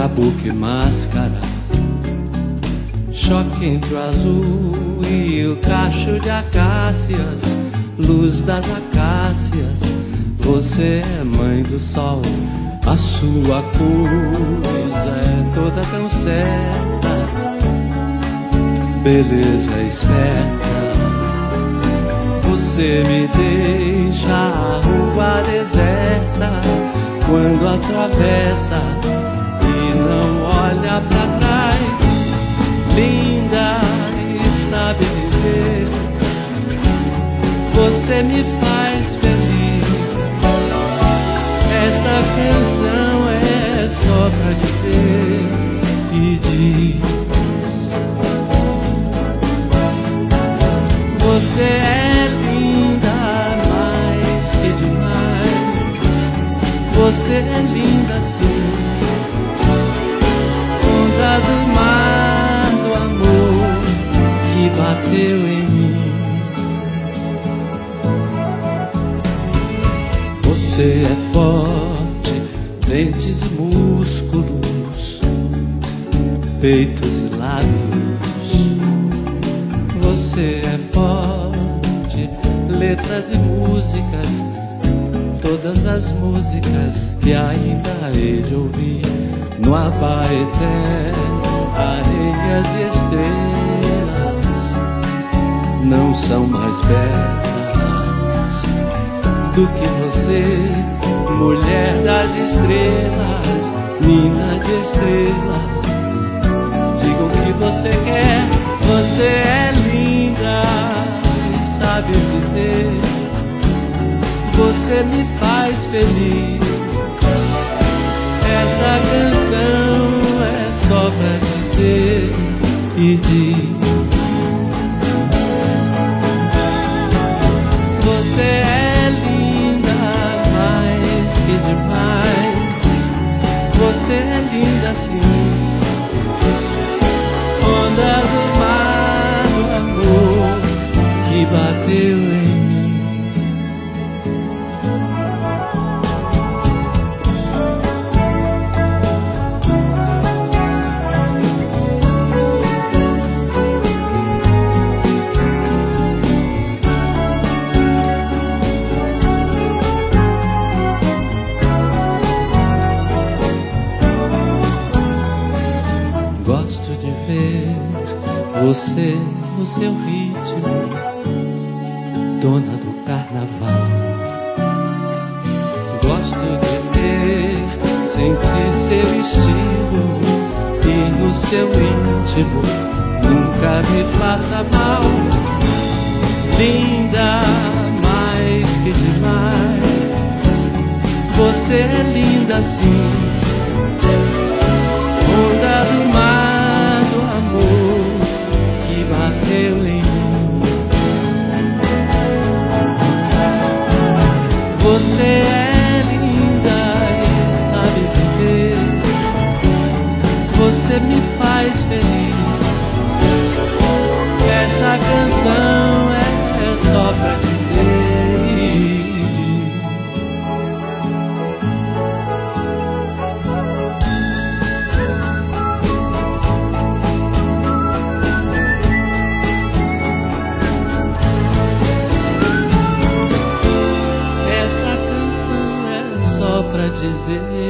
Kabuki máscara, choque entre o azul e o cacho de acácias, luz das acácias. Você é mãe do sol, a sua coisa é toda tão certa, beleza esperta. Você me deixa a rua deserta quando atravessa e não olha pra trás. Linda e sabe viver, você me faz feliz. Esta canção é só pra dizer e diz: você é linda mais que demais. Você é linda sim, onda do mar do amor que bateu em mim. Você é forte, dentes e músculos, peitos e lábios. Você é forte, letras e músicas, todas as músicas que ainda hei de ouvir no Abaeté. Areias e estrelas não são mais belas do que você, mulher das estrelas, mina de estrelas. Diga o que você quer, você é linda e sabe viver. Você me faz feliz. Esta canção é só pra dizer e diz: você é linda mais que demais. Você é linda sim, onda do mar do amor que bateu em mim. Gosto de ver você no seu ritmo, dona do carnaval. Gosto de ver, sentir seu estilo e no seu íntimo nunca me faça mal. Linda mais que demais, você é linda sim, onda do mar do amor que bateu em mim. Você é linda e sabe viver. Você me faz feliz. Esta canção é só pra dizer e diz: essa canção é só pra dizer